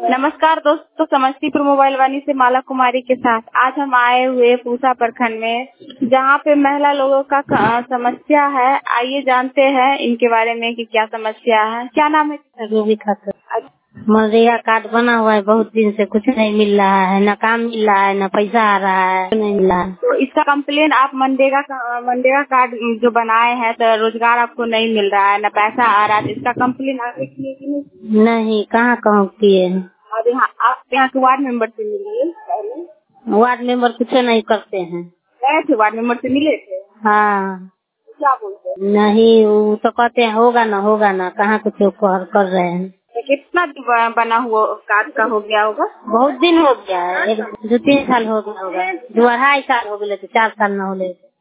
नमस्कार दोस्तों, समस्तीपुर मोबाइल वाणी से माला कुमारी के साथ आज हम आए हुए पूसा प्रखंड में, जहाँ पे महिला लोगों का समस्या है। आइए जानते हैं इनके बारे में कि क्या समस्या है। क्या नाम है? रूबी खातून। मनरेगा कार्ड बना हुआ है, बहुत दिन से कुछ नहीं मिल रहा है, न काम मिल रहा है, न पैसा आ रहा है, नहीं मिल रहा है। तो इसका कंप्लेन आप मनरेगा कार्ड जो बनाए हैं तो रोजगार आपको नहीं मिल रहा है, न पैसा आ रहा है, तो इसका कंप्लेन आप किए कि नहीं? नहीं, कहाँ किए। अब आप यहाँ के वार्ड मेंबर से मिलिए पहले। वार्ड मेंबर कुछ नहीं करते हैं। गए थे वार्ड मेंबर से, मिले थे? हाँ। क्या बोलते हैं? नहीं, वो तो कहते हैं होगा ना, कहाँ कुछ कर रहे हैं। तो कितना बना हुआ कार्ड का हो गया होगा? बहुत दिन हो गया है, 2-3 साल हो गया होगा, 2-2.5 साल हो गए, 4 साल न हो गए।